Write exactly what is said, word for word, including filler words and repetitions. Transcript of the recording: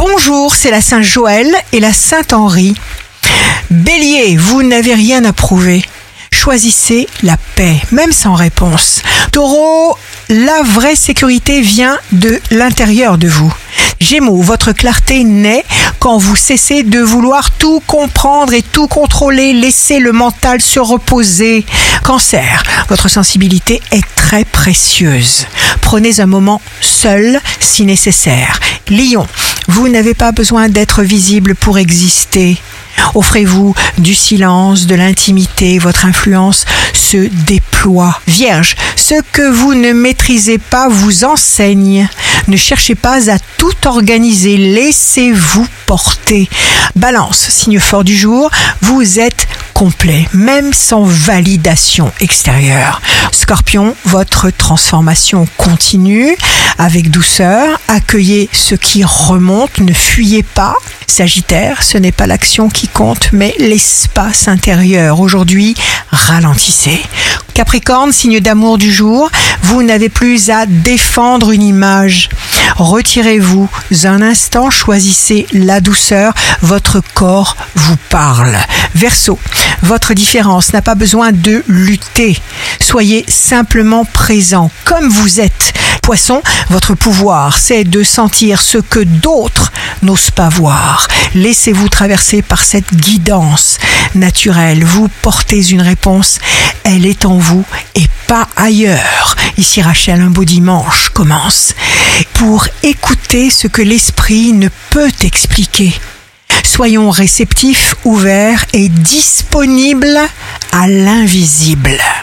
Bonjour, c'est la Saint Joël et la Saint Henri. Bélier, vous n'avez rien à prouver. Choisissez la paix, même sans réponse. Taureau, la vraie sécurité vient de l'intérieur de vous. Gémeaux, votre clarté naît quand vous cessez de vouloir tout comprendre et tout contrôler. Laissez le mental se reposer. Cancer, votre sensibilité est très précieuse. Prenez un moment seul si nécessaire. Lion, vous n'avez pas besoin d'être visible pour exister. Offrez-vous du silence, de l'intimité, votre influence se déploie. Vierge, ce que vous ne maîtrisez pas vous enseigne. Ne cherchez pas à tout organiser, laissez-vous porter. Balance, signe fort du jour, vous êtes complet, même sans validation extérieure. Scorpion, votre transformation continue avec douceur. Accueillez ce qui remonte, ne fuyez pas. Sagittaire, ce n'est pas l'action qui compte, mais l'espace intérieur. Aujourd'hui, ralentissez. Capricorne, signe d'amour du jour, vous n'avez plus à défendre une image. Retirez-vous un instant, choisissez la douceur, votre corps vous parle. Verseau, votre différence n'a pas besoin de lutter. Soyez simplement présent comme vous êtes. Poisson, votre pouvoir, c'est de sentir ce que d'autres n'osent pas voir. Laissez-vous traverser par cette guidance naturelle. Vous portez une réponse, elle est en vous et pas ailleurs. Ici Rachel, un beau dimanche commence. Pour écouter ce que l'esprit ne peut expliquer. Soyons réceptifs, ouverts et disponibles à l'invisible.